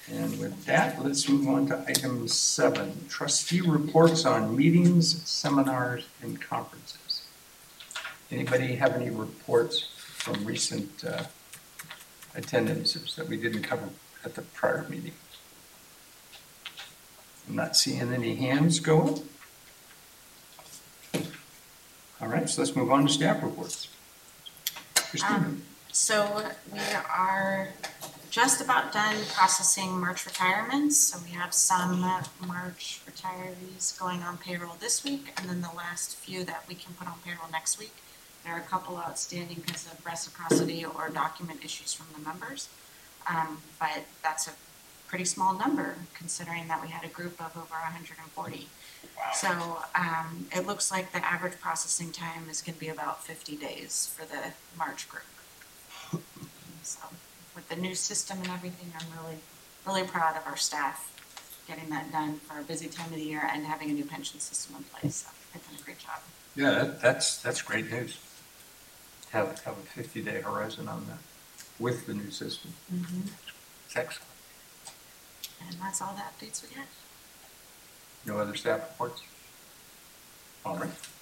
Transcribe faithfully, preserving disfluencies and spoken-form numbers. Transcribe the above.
And with that, let's move on to item seven, trustee reports on meetings, seminars, and conferences. Anybody have any reports from recent uh, attendances that we didn't cover at the prior meeting? I'm not seeing any hands go up. All right, so let's move on to staff reports. Christina. Um, so we are just about done processing March retirements. So we have some March retirees going on payroll this week, and then the last few that we can put on payroll next week. There are a couple outstanding because of reciprocity or document issues from the members. Um, but that's a pretty small number considering that we had a group of over one hundred forty. Wow. So um, it looks like the average processing time is going to be about fifty days for the March group. So with the new system and everything, I'm really, really proud of our staff getting that done for a busy time of the year and having a new pension system in place. So they've done a great job. Yeah, that, that's that's great news. Have have a fifty day horizon on that with the new system. Mm-hmm. It's excellent. And that's all the updates we have. No other staff reports? All right.